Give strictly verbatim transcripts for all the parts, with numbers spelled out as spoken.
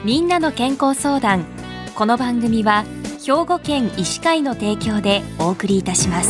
みんなの健康相談。この番組は兵庫県医師会の提供でお送りいたします。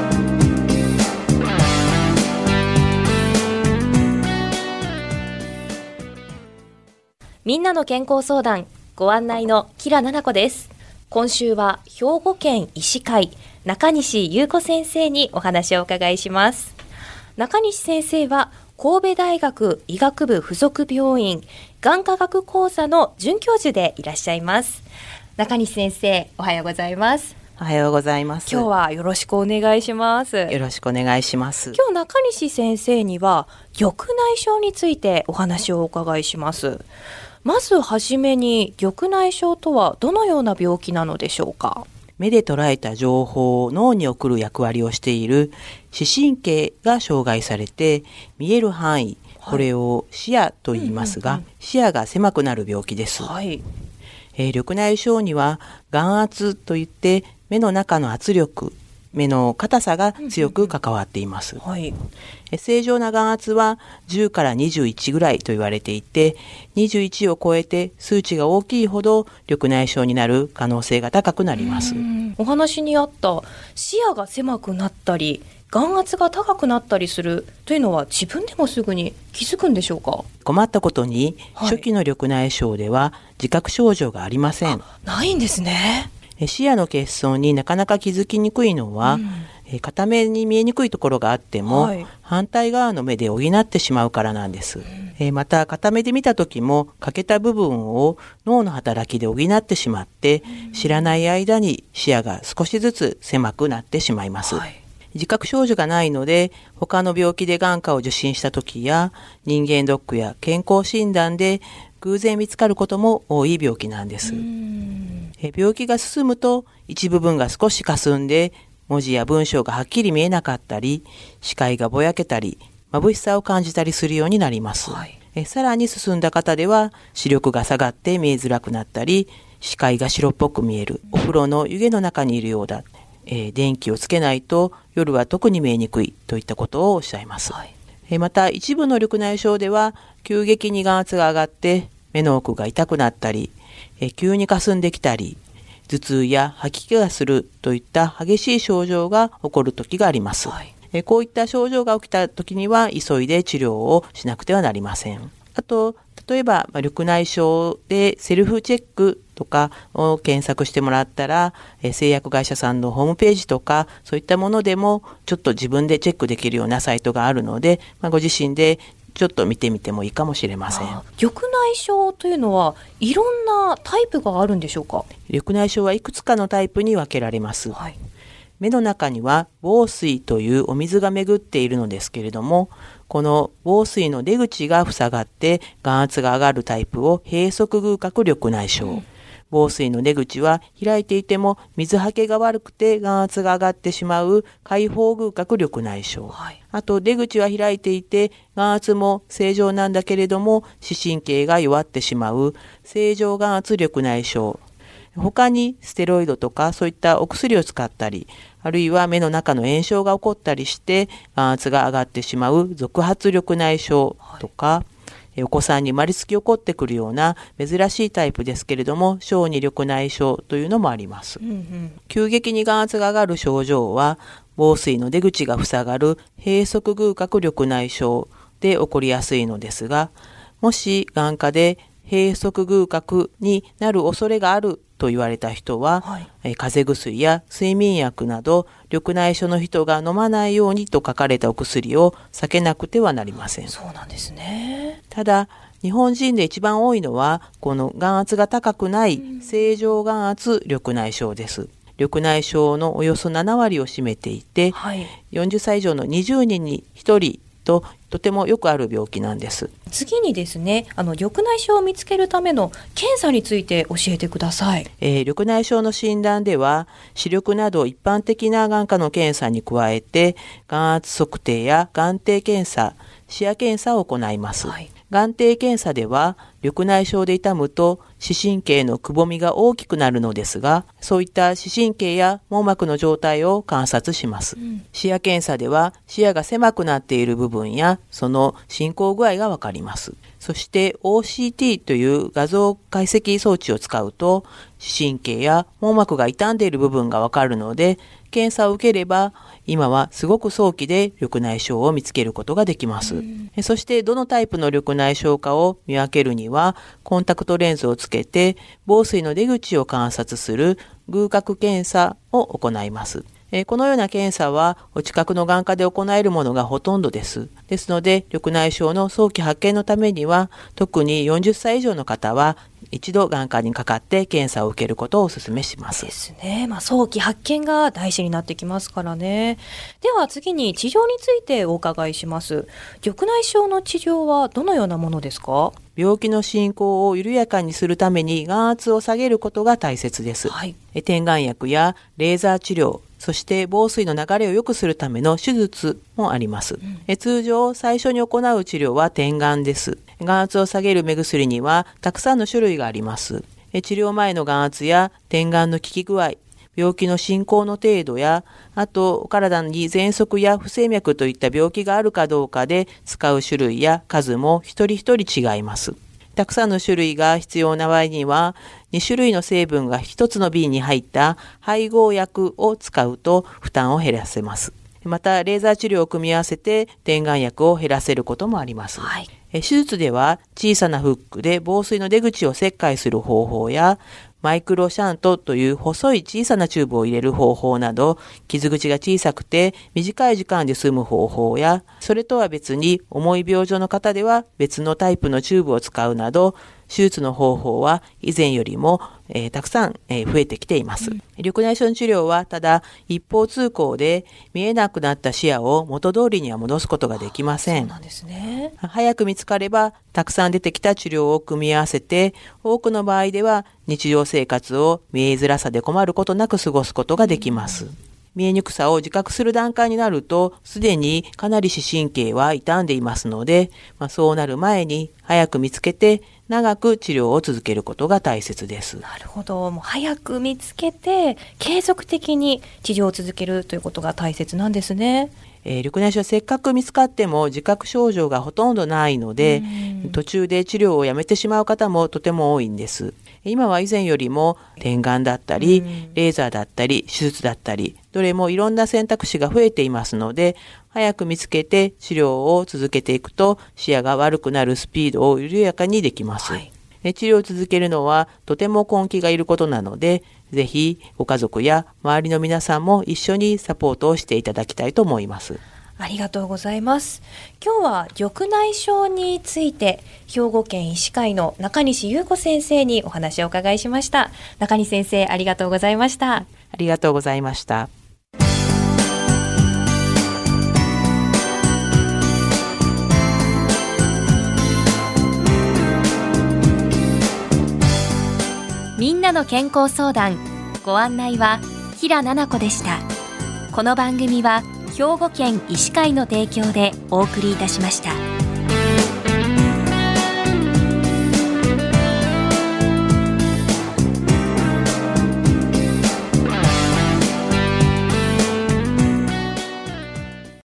みんなの健康相談、ご案内の木良奈々子です。今週は兵庫県医師会中西優子先生にお話をお伺いします。中西先生は神戸大学医学部附属病院眼科学講座の准教授でいらっしゃいます。中西先生、おはようございます。 おはようございます。 今日はよろしくお願いします。 よろしくお願いします。 今日中西先生には緑内障についてお話をお伺いします。まずはじめに、緑内障とはどのような病気なのでしょうか。 目で捉えた情報を脳に送る役割をしている視神経が障害されて、見える範囲、これを視野と言いますが、うんうんうん、視野が狭くなる病気です。はい。えー、緑内障には眼圧といって目の中の圧力、目の硬さが強く関わっています。はい、正常な眼圧はじゅうからにじゅういちぐらいと言われていて、にじゅういちを超えて数値が大きいほど緑内障になる可能性が高くなります。 お話にあった視野が狭くなったり眼圧が高くなったりするというのは自分でもすぐに気づくんでしょうか。 困ったことに、はい、初期の緑内障では自覚症状がありません。 ないんですね。 視野の欠損になかなか気づきにくいのは、うん、片目に見えにくいところがあっても、はい、反対側の目で補ってしまうからなんです。うん、えまた片目で見た時も欠けた部分を脳の働きで補ってしまって、うん、知らない間に視野が少しずつ狭くなってしまいます。はい、自覚症状がないので、他の病気で眼科を受診した時や人間ドックや健康診断で偶然見つかることも多い病気なんです。え病気が進むと一部分が少し霞んで文字や文章がはっきり見えなかったり、視界がぼやけたり、眩しさを感じたりするようになります。はい、えさらに進んだ方では視力が下がって見えづらくなったり、視界が白っぽく見える、お風呂の湯気の中にいるようだ、えー、電気をつけないと夜は特に見えにくいといったことをおっしゃいます。はい、えまた一部の緑内障では急激に眼圧が上がって目の奥が痛くなったり、え急に霞んできたり、頭痛や吐き気がするといった激しい症状が起こる時があります。はい、えこういった症状が起きた時には急いで治療をしなくてはなりません。あと例えば、まあ、緑内障でセルフチェックとかを検索してもらったら、え製薬会社さんのホームページとかそういったものでもちょっと自分でチェックできるようなサイトがあるので、まあ、ご自身でちょっと見てみてもいいかもしれません。 緑内障というのはいろんなタイプがあるんでしょうか。 緑内障はいくつかのタイプに分けられます。はい、目の中には房水というお水が巡っているのですけれども、この房水の出口が塞がって眼圧が上がるタイプを閉塞隅角緑内障、うん、房水の出口は開いていても水はけが悪くて眼圧が上がってしまう開放隅角緑内障、はい、あと出口は開いていて眼圧も正常なんだけれども視神経が弱ってしまう正常眼圧緑内障、他にステロイドとかそういったお薬を使ったり、あるいは目の中の炎症が起こったりして眼圧が上がってしまう続発緑内障とか、はい、お子さんに生まれつき起こってくるような珍しいタイプですけれども小児緑内障というのもあります。うんうん、急激に眼圧が上がる症状は房水の出口が塞がる閉塞隅角緑内障で起こりやすいのですが、もし眼科で閉塞隅角になる恐れがあると言われた人は、はい、風邪薬や睡眠薬など緑内障の人が飲まないようにと書かれたお薬を避けなくてはなりません。 そうなんですね。 ただ日本人で一番多いのはこの眼圧が高くない正常眼圧緑内障です。緑内障のおよそななわりを占めていて、はい、よんじゅっさい以上のにじゅうにんにひとりととてもよくある病気なんです。 次にですね、あの緑内障を見つけるための検査について教えてください。 えー、緑内障の診断では視力など一般的な眼科の検査に加えて眼圧測定や眼底検査、視野検査を行います。はい、 眼底検査では緑内障で痛むと視神経のくぼみが大きくなるのですが、そういった視神経や網膜の状態を観察します、うん、視野検査では視野が狭くなっている部分やその進行具合がわかります。そして オーシーティー という画像解析装置を使うと視神経や網膜が傷んでいる部分がわかるので、検査を受ければ今はすごく早期で緑内障を見つけることができます、うん、そしてどのタイプの緑内障かを見分けるにはコンタクトレンズをつけて房水の出口を観察する偶角検査を行います。このような検査はお近くの眼科で行えるものがほとんどです。ですので緑内障の早期発見のためには特によんじゅっさい以上の方は一度眼科にかかって検査を受けることをお勧めします。 ですね。まあ、早期発見が大事になってきますからね。では次に治療についてお伺いします。緑内障の治療はどのようなものですか？ 病気の進行を緩やかにするために眼圧を下げることが大切です、はい、点眼薬やレーザー治療、そして房水の流れを良くするための手術もあります、うん、え通常最初に行う治療は点眼です。眼圧を下げる目薬にはたくさんの種類があります。え治療前の眼圧や点眼の効き具合、病気の進行の程度や、あと体に喘息や不整脈といった病気があるかどうかで使う種類や数も一人一人違います。たくさんの種類が必要な場合にはに種類の成分が一つの瓶に入った配合薬を使うと負担を減らせます。またレーザー治療を組み合わせて点眼薬を減らせることもあります、はい、手術では小さなフックで房水の出口を切開する方法やマイクロシャントという細い小さなチューブを入れる方法など、傷口が小さくて短い時間で済む方法や、それとは別に重い病状の方では別のタイプのチューブを使うなど、手術の方法は以前よりも、えー、たくさん、えー、増えてきています、うん、緑内障治療はただ一方通行で見えなくなった視野を元通りには戻すことができません。 そうなんですね。 早く見つかればたくさん出てきた治療を組み合わせて、多くの場合では日常生活を見えづらさで困ることなく過ごすことができます、うん、見えにくさを自覚する段階になるとすでにかなり視神経は傷んでいますので、まあ、そうなる前に早く見つけて長く治療を続けることが大切です。 なるほど。もう早く見つけて継続的に治療を続けるということが大切なんですね。 えー、緑内障はせっかく見つかっても自覚症状がほとんどないので、途中で治療をやめてしまう方もとても多いんです。今は以前よりも点眼だったりレーザーだったり手術だったり、どれもいろんな選択肢が増えていますので、早く見つけて治療を続けていくと視野が悪くなるスピードを緩やかにできます、はい、治療を続けるのはとても根気がいることなので、ぜひご家族や周りの皆さんも一緒にサポートをしていただきたいと思います。 ありがとうございます。今日は緑内障について兵庫県医師会の中西優子先生にお話をお伺いしました。中西先生、ありがとうございました。 ありがとうございました。 みんなの健康相談、ご案内は平奈々子でした。この番組は兵庫県医師会の提供でお送りいたしました。